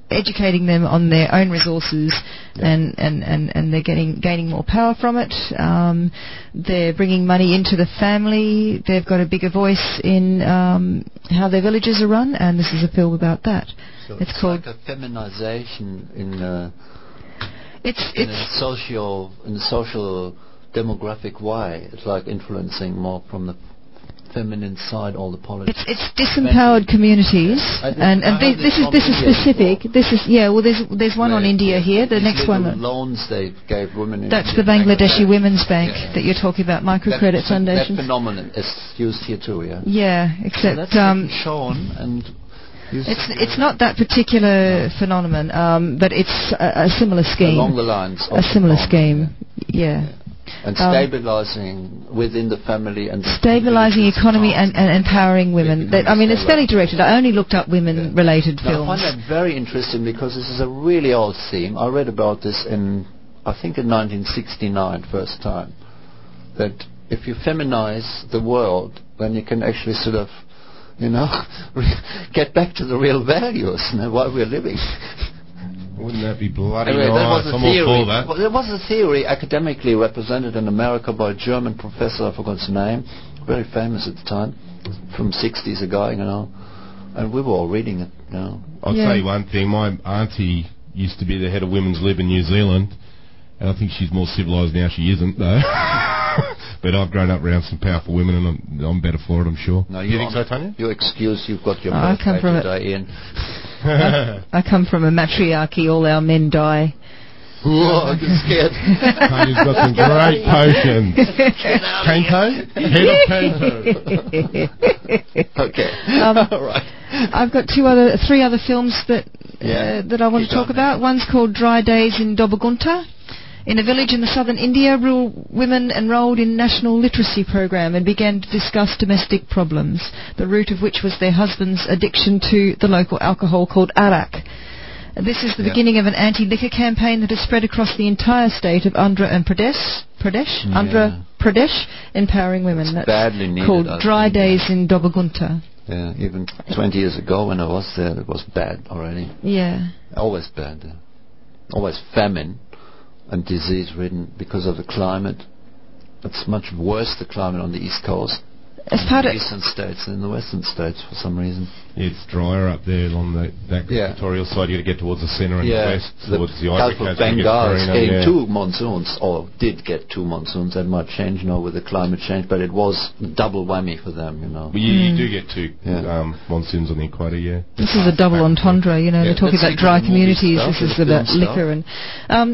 educating them on their own resources, yeah. and, and, and, and they're getting gaining more power from it. Um, they're bringing money into the family. They've got a bigger voice in um, how their villages are run, and this is a film about that. So it's, it's called like a feminization in, uh, it's, in it's a social in a social demographic way. It's like influencing more from the feminine side, all the politics. It's, it's disempowered communities, and, and this, this is this is specific. Before. This is yeah. Well, there's there's one Where, on India yeah, here. The next one. Loans they gave women. In that's India, the Bangladeshi Bangladesh. Women's Bank yeah. that you're talking about, microcredit that, foundations. That phenomenon is used here too. Yeah. Yeah, except so that's um, shown and. It's it's not that particular no. phenomenon, um, but it's a, a similar scheme. Along the lines. Of a similar scheme. Yeah. yeah. yeah. And stabilizing um, within the family and stabilizing economy and, and empowering women. That, I mean, it's fairly directed. I only looked up women-related yeah. films. Now, I find that very interesting because this is a really old theme. I read about this in, I think, in nineteen sixty-nine, first time. That if you feminize the world, then you can actually sort of, you know, get back to the real values, you know, why we're living. Wouldn't that be bloody anyway, nice? That was a I'm theory. all for that. Well, there was a theory academically represented in America by a German professor, I forgot his name, very famous at the time, from sixties, a guy, you know, and we were all reading it, you know. I'll yeah. tell you one thing, my auntie used to be the head of Women's Lib in New Zealand, and I think she's more civilised now. She isn't, though. But I've grown up around some powerful women, and I'm, I'm better for it, I'm sure. No, you, you think so, Tanya? You excuse, you've got your oh, I come from today, Ian. I, I come from a matriarchy, all our men die. Whoa, I'm scared. Tanya's got some great potions. Panto? Head of Panto. Okay. Um, all right. I've got two other, three other films that yeah. uh, that I want Keep to talk on, about. One's called Dry Days in Dobagunta. In a village in the southern India, rural women enrolled in national literacy program and began to discuss domestic problems, the root of which was their husband's addiction to the local alcohol called arak. This is the yeah. beginning of an anti-liquor campaign that has spread across the entire state of Andhra and Pradesh, Pradesh, yeah. Andhra Pradesh, empowering women. It's That's badly needed, called I Dry think, Days yeah. in Dobagunta. Yeah, even twenty years ago when I was there, it was bad already. Yeah. Always bad. Yeah. Always famine and disease-ridden because of the climate. It's much worse, the climate on the East Coast. As part in of the eastern states than in the western states for some reason. Yeah, it's drier up there along the, that yeah. equatorial side. You've got to get towards the centre and yeah. the west, the towards the Ivory Gulf of Coast. Bengal is getting yeah. two monsoons, or did get two monsoons. That might change, you know, with the climate change, but it was double whammy for them, you know. Well, you, mm. you do get two yeah. um, monsoons on the equator, yeah. This is a double entendre, you know. Yeah, they're talking about dry communities. Stuff, this is about liquor and... Um,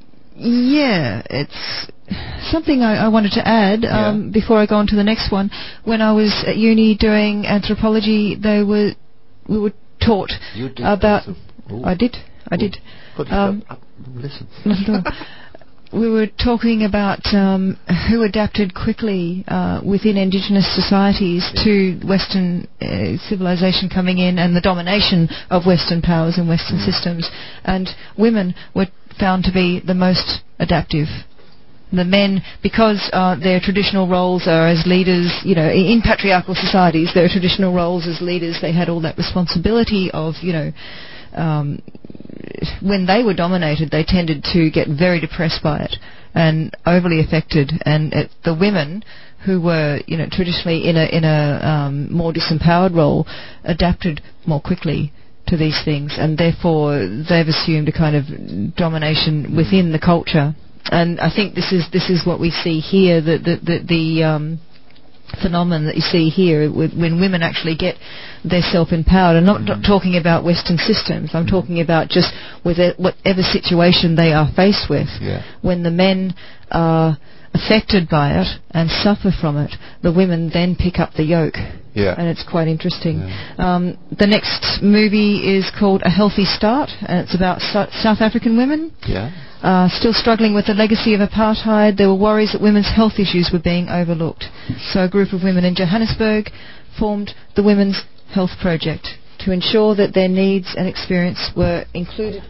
yeah, it's... Something I, I wanted to add um, yeah. before I go on to the next one. When I was at uni doing anthropology, they were we were taught you did about. Ooh. I did, I did. Um, listen. Not at all. We were talking about um, who adapted quickly uh, within indigenous societies yeah. to Western uh, civilization coming in and the domination of Western powers and Western mm. systems, and women were found to be the most adaptive. The men, because uh, their traditional roles are as leaders, you know, in patriarchal societies, their traditional roles as leaders, they had all that responsibility of, you know, um, when they were dominated, they tended to get very depressed by it and overly affected. And it, the women who were, you know, traditionally in a in a um, more disempowered role, adapted more quickly to these things, and therefore they've assumed a kind of domination within the culture. And I think this is this is what we see here, the the the, the um, phenomenon that you see here with, when women actually get their self-empowered. I'm not, not talking about Western systems. I'm talking about just with whatever situation they are faced with. Yeah. When the men are affected by it and suffer from it, the women then pick up the yoke. Yeah. And it's quite interesting. Yeah. Um, the next movie is called A Healthy Start, and it's about so- South African women. Yeah. Uh, still struggling with the legacy of apartheid. There were worries that women's health issues were being overlooked. So a group of women in Johannesburg formed the Women's Health Project to ensure that their needs and experience were included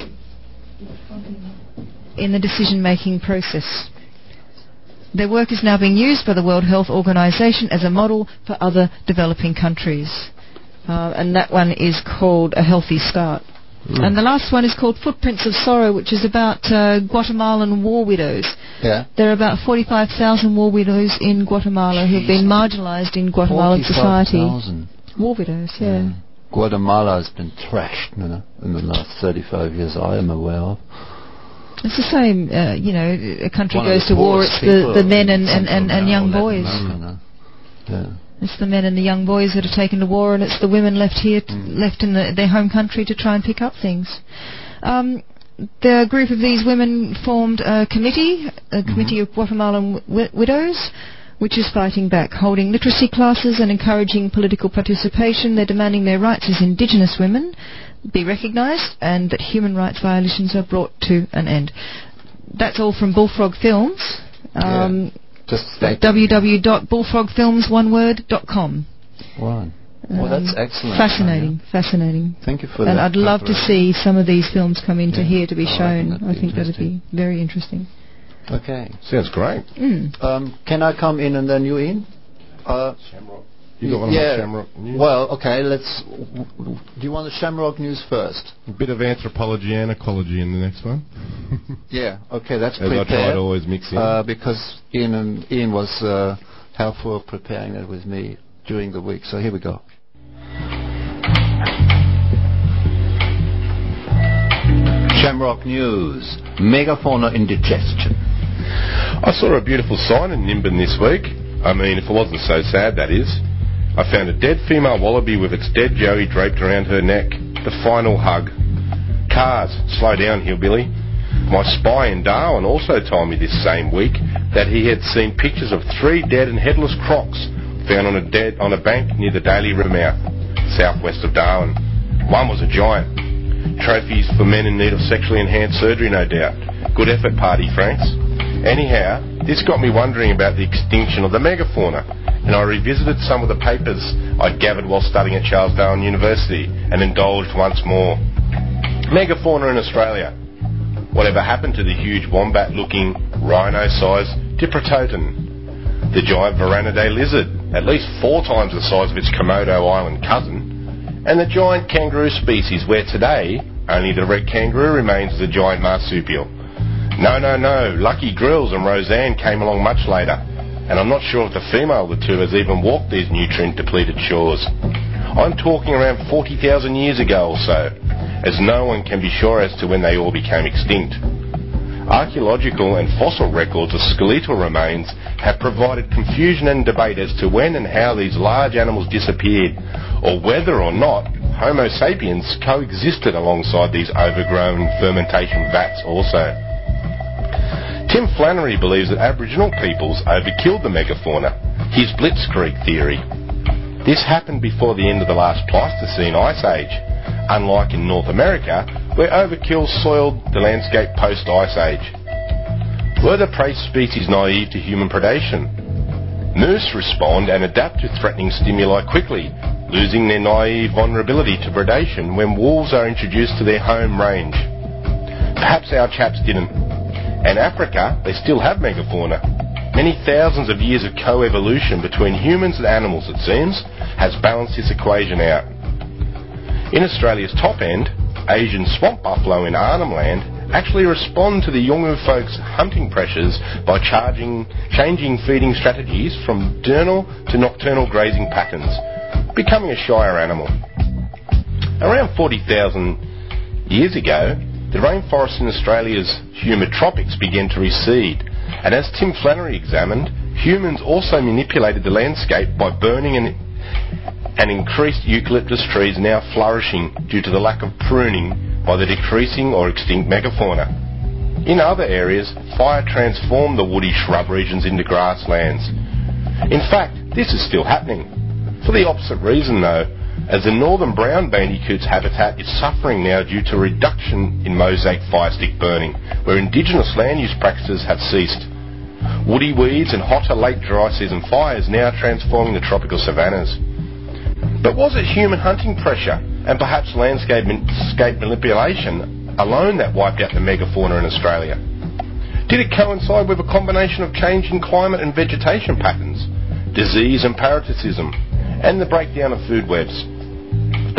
in the decision-making process. Their work is now being used by the World Health Organization as a model for other developing countries. Uh, and that one is called A Healthy Start. Mm. And the last one is called Footprints of Sorrow, which is about uh, Guatemalan war widows. Yeah. There are about forty-five thousand war widows in Guatemala who've been marginalised in Guatemalan society. forty-five thousand War widows, yeah. yeah. Guatemala has been trashed, you know, in the last thirty-five years I am aware of. It's the same, uh, you know, a country One goes to war, it's the, the men and, and, and, and young boys. America, yeah. It's the men and the young boys that are taken to war, and it's the women left here, t- mm. left in the, their home country to try and pick up things. Um, the group of these women formed a committee, a committee mm-hmm. of Guatemalan w- widows, which is fighting back, holding literacy classes and encouraging political participation. They're demanding their rights as indigenous women be recognised and that human rights violations are brought to an end. That's all from Bullfrog Films. Um, yeah. Just w w w dot bullfrog films one word dot com. Right. Well, um, that's excellent. Fascinating, Tanya. fascinating. Thank you for and that. And I'd love to see some of these films come into yeah. here to be oh, shown. I, I think that would be very interesting. Okay. Sounds great. Mm. Um, can I come in and then you in? Uh, Shamrock. You got one yeah. of my Shamrock news? Well, okay, let's... W- w- do you want the Shamrock news first? A bit of anthropology and ecology in the next one. yeah, okay, that's As prepared. I try to always mix in. Uh, because Ian, and Ian was uh, helpful preparing it with me during the week, so here we go. Shamrock News. Megafauna indigestion. I saw a beautiful sign in Nimbin this week. I mean, if it wasn't so sad, that is. I found a dead female wallaby with its dead joey draped around her neck. The final hug. Cars, slow down, hillbilly. My spy in Darwin also told me this same week that he had seen pictures of three dead and headless crocs found on a dead on a bank near the Daly River mouth, southwest of Darwin. One was a giant. Trophies for men in need of sexually enhanced surgery, no doubt. Good effort, party Franks. Anyhow, this got me wondering about the extinction of the megafauna, and I revisited some of the papers I'd gathered while studying at Charles Darwin University and indulged once more. Megafauna in Australia. Whatever happened to the huge wombat-looking, rhino-sized Diprotodon? The giant Varanidae lizard, at least four times the size of its Komodo Island cousin? And the giant kangaroo species, where today only the red kangaroo remains as a giant marsupial. No, no, no, Lucky Grills and Roseanne came along much later, and I'm not sure if the female of the two has even walked these nutrient-depleted shores. I'm talking around forty thousand years ago or so, as no one can be sure as to when they all became extinct. Archaeological and fossil records of skeletal remains have provided confusion and debate as to when and how these large animals disappeared, or whether or not Homo sapiens coexisted alongside these overgrown fermentation vats also. Tim Flannery believes that Aboriginal peoples overkilled the megafauna, his blitzkrieg theory. This happened before the end of the last Pleistocene ice age, unlike in North America, where overkill soiled the landscape post-ice age. Were the prey species naive to human predation? Moose respond and adapt to threatening stimuli quickly, losing their naive vulnerability to predation when wolves are introduced to their home range. Perhaps our chaps didn't. In Africa, they still have megafauna. Many thousands of years of co-evolution between humans and animals, it seems, has balanced this equation out. In Australia's top end, Asian swamp buffalo in Arnhem Land actually respond to the Yolngu folks' hunting pressures by charging, changing feeding strategies from diurnal to nocturnal grazing patterns, becoming a shyer animal. Around forty thousand years ago, the rainforests in Australia's humid tropics began to recede, and as Tim Flannery examined, humans also manipulated the landscape by burning and, and increased eucalyptus trees now flourishing due to the lack of pruning by the decreasing or extinct megafauna. In other areas, fire transformed the woody shrub regions into grasslands. In fact, this is still happening. For the opposite reason though, as the northern brown bandicoot's habitat is suffering now due to a reduction in mosaic firestick burning, where indigenous land use practices have ceased. Woody weeds and hotter late dry season fires now transforming the tropical savannas. But was it human hunting pressure and perhaps landscape manipulation alone that wiped out the megafauna in Australia? Did it coincide with a combination of changing climate and vegetation patterns, disease and parasitism, and the breakdown of food webs?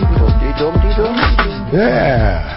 Yeah.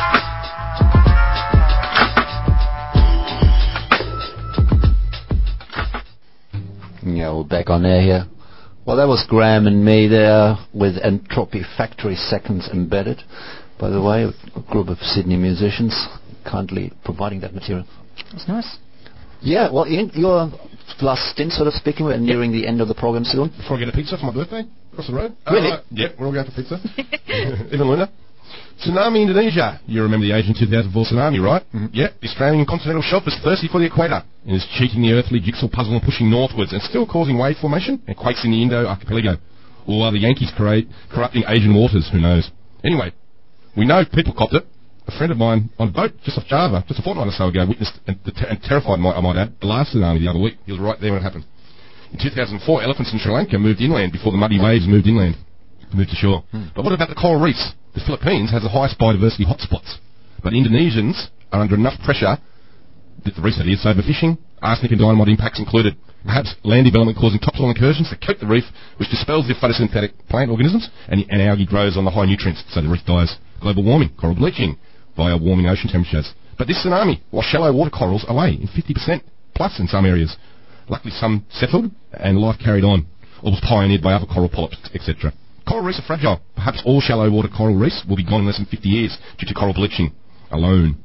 Yeah, we're back on air here. Well, that was Graham and me there with Entropy Factory Seconds Embedded. By the way, a group of Sydney musicians kindly providing that material. That's nice. Yeah, well, Ian, your last stint, sort of speaking, we're nearing the end of the program soon. Before I get a pizza for my birthday, across the road. Really? Uh, yeah, we're all going for pizza. Even Luna. Tsunami Indonesia. You remember the Asian two thousand four tsunami, right? Mm-hmm. Yeah, the Australian continental shelf is thirsty for the equator and is cheating the earthly jigsaw puzzle and pushing northwards and still causing wave formation and quakes in the Indo archipelago. Or are the Yankees correct, corrupting Asian waters? Who knows? Anyway, we know people copped it. A friend of mine on a boat just off Java, just a fortnight or so ago, witnessed and, and terrified, I might add, the last tsunami the other week. He was right there when it happened. In two thousand four, elephants in Sri Lanka moved inland before the muddy waves moved inland, moved to shore. Hmm. But what about the coral reefs? The Philippines has the highest biodiversity hotspots, but Indonesians are under enough pressure that the reefs that is overfishing, arsenic and dynamite impacts included. Perhaps land development causing topsoil incursions that coat the reef, which dispels the photosynthetic plant organisms, and, and algae grows on the high nutrients, so the reef dies. Global warming, coral bleaching, via warming ocean temperatures. But this tsunami washed shallow water corals away in fifty percent plus in some areas. Luckily some settled and life carried on, or was pioneered by other coral polyps, et cetera. Coral reefs are fragile. Perhaps all shallow water coral reefs will be gone in less than fifty years due to coral bleaching alone.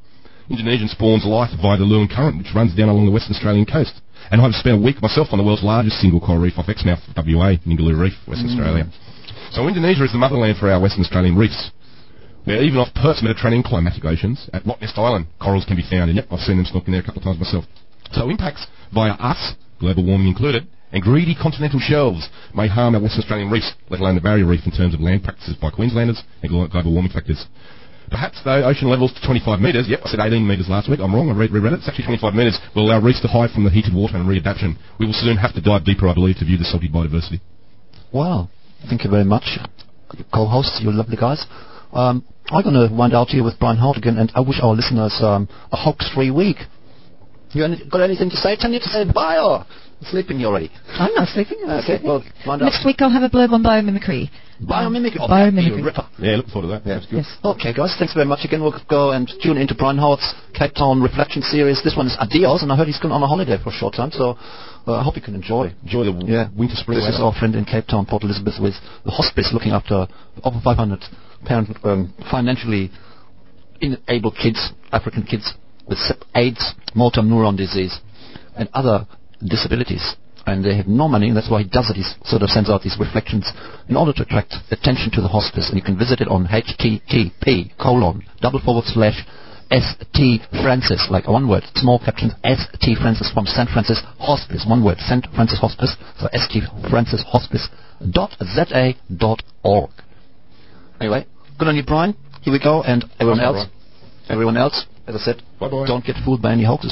Indonesian spawns life via the Leuwen Current, which runs down along the Western Australian coast. And I've spent a week myself on the world's largest single coral reef off Exmouth, W A, Ningaloo Reef, Western mm. Australia. So Indonesia is the motherland for our Western Australian reefs. Where even off Perth's Mediterranean climatic oceans, at Rottnest Island, corals can be found, and yep, I've seen them snorkeling there a couple of times myself. So impacts via us, global warming included, and greedy continental shelves may harm our Western Australian reefs, let alone the barrier reef in terms of land practices by Queenslanders and global warming factors. Perhaps, though, ocean levels to twenty-five metres, yep, I said eighteen metres last week, I'm wrong, I read, reread it, it's actually twenty-five metres, will allow reefs to hide from the heated water and readaptation. We will soon have to dive deeper, I believe, to view the salty biodiversity. Wow, thank you very much, co-hosts, you lovely guys. Um, I'm going to wind out here with Brian Howard again, and I wish our listeners um, a hoax-free week. You any, got anything to say? Tanya, to say bye, or sleeping you already? I'm not sleeping. I'm okay, sleeping. well, wind Next up. week I'll have a blurb on biomimicry. Biomimicry? Oh, biomimicry. Ripper. Yeah, look forward to that. Yeah, yes. Okay, guys, thanks very much again. We'll go and tune into Brian Howard's Cape Town Reflection Series. This one is Adios, and I heard he's going on a holiday for a short time, so uh, I hope you can enjoy. Enjoy the w- yeah. winter spring This weather. is our friend in Cape Town, Port Elizabeth, with the hospice looking after over five hundred parent, um, financially unable kids, African kids, with AIDS, motor neuron disease, and other disabilities. And they have no money, and that's why he does it. He sort of sends out these reflections in order to attract attention to the hospice. And you can visit it on http colon double forward slash St Francis, like one word, small caption, St Francis from Saint Francis Hospice, one word, Saint Francis Hospice, so St Francis Hospice dot za dot org. Anyway, good on you, Brian. Here we go, and everyone else, right. everyone else, as I said, Bye-bye. Don't get fooled by any hoaxes.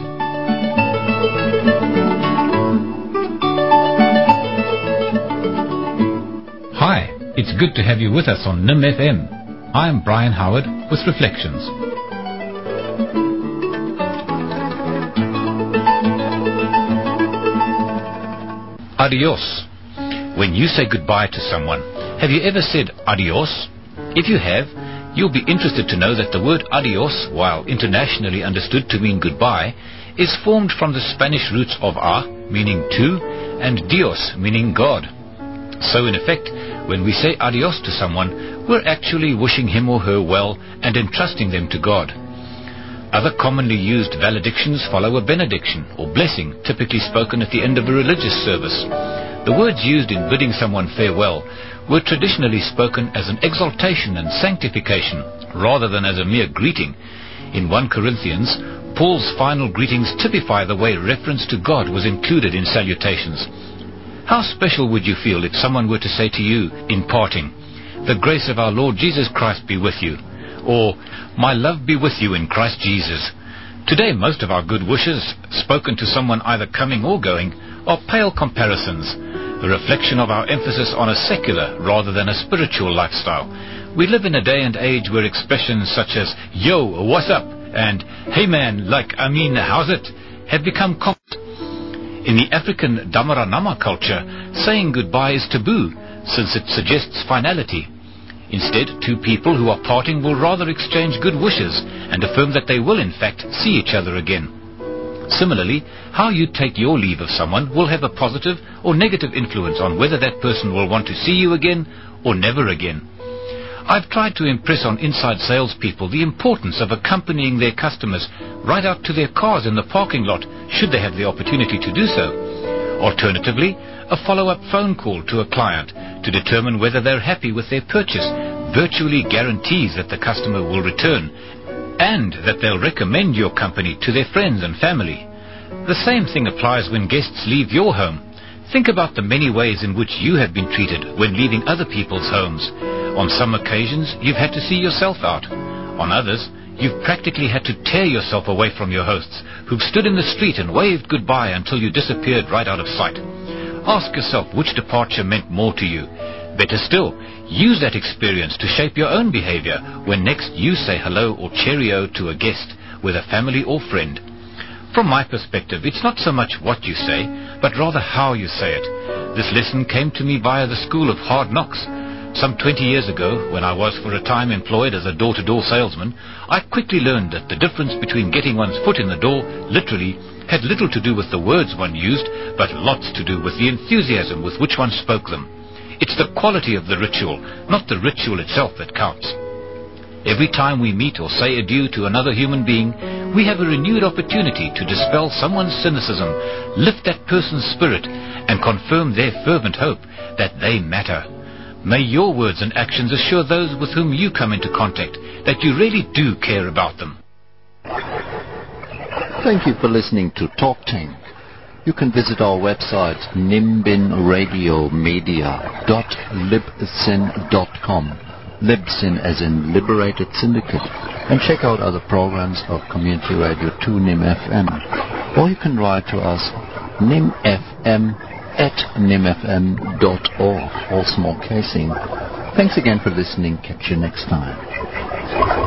Hi, it's good to have you with us on N I M F M. I'm Brian Howard with Reflections. Adios. When you say goodbye to someone, have you ever said adios? If you have, you'll be interested to know that the word adios, while internationally understood to mean goodbye, is formed from the Spanish roots of a, meaning to, and Dios, meaning God. So in effect, when we say adios to someone, we're actually wishing him or her well and entrusting them to God. Other commonly used valedictions follow a benediction or blessing, typically spoken at the end of a religious service. The words used in bidding someone farewell were traditionally spoken as an exaltation and sanctification, rather than as a mere greeting. In First Corinthians, Paul's final greetings typify the way reference to God was included in salutations. How special would you feel if someone were to say to you, in parting, "The grace of our Lord Jesus Christ be with you," or "My love be with you in Christ Jesus"? Today, most of our good wishes, spoken to someone either coming or going, are pale comparisons, a reflection of our emphasis on a secular rather than a spiritual lifestyle. We live in a day and age where expressions such as "Yo, what's up?" and "Hey man, like, I mean, how's it?" have become common. In the African Damaranama culture, saying goodbye is taboo, since it suggests finality. Instead, two people who are parting will rather exchange good wishes and affirm that they will in fact see each other again. Similarly, how you take your leave of someone will have a positive or negative influence on whether that person will want to see you again or never again. I've tried to impress on inside salespeople the importance of accompanying their customers right out to their cars in the parking lot, should they have the opportunity to do so. Alternatively, a follow-up phone call to a client to determine whether they're happy with their purchase virtually guarantees that the customer will return and that they'll recommend your company to their friends and family. The same thing applies when guests leave your home. Think about the many ways in which you have been treated when leaving other people's homes. On some occasions, you've had to see yourself out. On others, you've practically had to tear yourself away from your hosts, who've stood in the street and waved goodbye until you disappeared right out of sight. Ask yourself which departure meant more to you. Better still, use that experience to shape your own behavior when next you say hello or cheerio to a guest, whether family or friend. From my perspective, it's not so much what you say, but rather how you say it. This lesson came to me via the school of hard knocks. Some twenty years ago, when I was for a time employed as a door-to-door salesman, I quickly learned that the difference between getting one's foot in the door, literally, had little to do with the words one used, but lots to do with the enthusiasm with which one spoke them. It's the quality of the ritual, not the ritual itself, that counts. Every time we meet or say adieu to another human being, we have a renewed opportunity to dispel someone's cynicism, lift that person's spirit, and confirm their fervent hope that they matter. May your words and actions assure those with whom you come into contact that you really do care about them. Thank you for listening to Talk Tank. You can visit our website nimbin radio media dot libsyn dot com, Libsyn as in Liberated Syndicate, and check out other programs of Community Radio two N I M F M. Or you can write to us nimfm at nimfm dot org, all small casing. Thanks again for listening. Catch you next time.